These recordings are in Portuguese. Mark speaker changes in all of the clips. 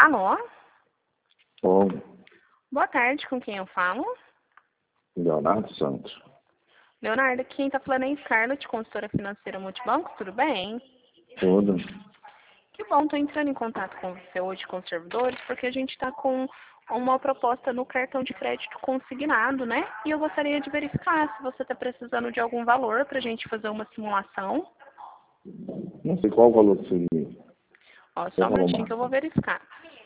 Speaker 1: Alô?
Speaker 2: Bom,
Speaker 1: Boa tarde, com quem eu falo?
Speaker 2: Leonardo Santos.
Speaker 1: Leonardo, quem está falando é Scarlett, consultora financeira Multibanco, tudo bem?
Speaker 2: Tudo.
Speaker 1: Que bom, estou entrando em contato com você hoje, com os servidores, porque a gente está com uma proposta no cartão de crédito consignado, né? E eu gostaria de verificar se você está precisando de algum valor para a gente fazer uma simulação.
Speaker 2: Não sei qual o valor que seria.
Speaker 1: Ó, só um minutinho que eu vou verificar.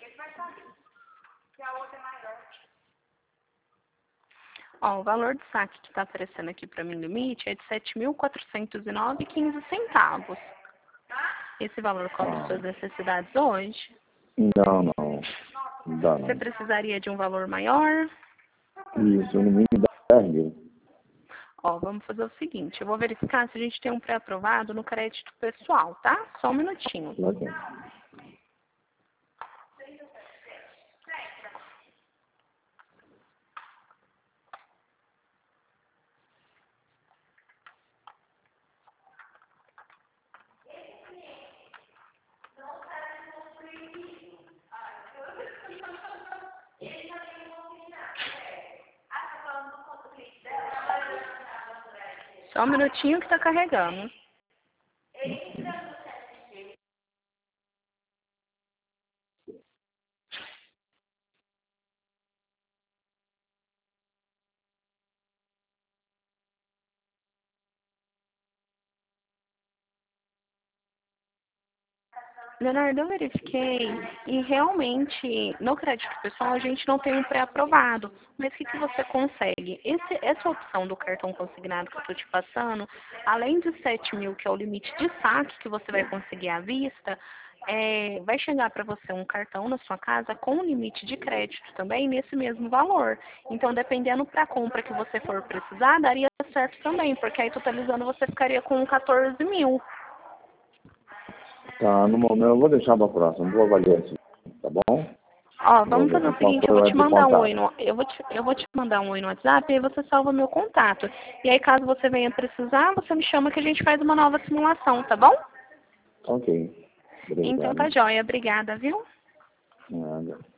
Speaker 1: Ó, o valor de saque que está aparecendo aqui para mim, limite, é de R$ 7.409,15. Esse valor cobre suas necessidades hoje?
Speaker 2: Não, não. Não dá,
Speaker 1: Você
Speaker 2: não.
Speaker 1: precisaria de um valor maior?
Speaker 2: Isso, no mínimo 10 mil.
Speaker 1: Ó, vamos fazer o seguinte, eu vou verificar se a gente tem um pré-aprovado no crédito pessoal, tá? Só um minutinho.
Speaker 2: Tá bom.
Speaker 1: Só um minutinho que está carregando. Leonardo, eu verifiquei e realmente no crédito pessoal a gente não tem um pré-aprovado. Mas o que você consegue? Essa opção do cartão consignado que eu estou te passando, além de 7 mil, que é o limite de saque que você vai conseguir à vista, vai chegar para você um cartão na sua casa com um limite de crédito também nesse mesmo valor. Então, dependendo para a compra que você for precisar, daria certo também, porque aí totalizando você ficaria com 14 mil.
Speaker 2: Tá, no momento eu vou deixar para próxima. Vou avaliar isso, tá bom?
Speaker 1: Ó, vamos fazer o seguinte, eu vou te mandar um oi
Speaker 2: no...
Speaker 1: eu vou te mandar um oi no WhatsApp e aí você salva meu contato. E aí, caso você venha precisar, você me chama que a gente faz uma nova simulação, tá bom?
Speaker 2: Ok. Obrigado.
Speaker 1: Então tá joia, obrigada, viu?
Speaker 2: Nada.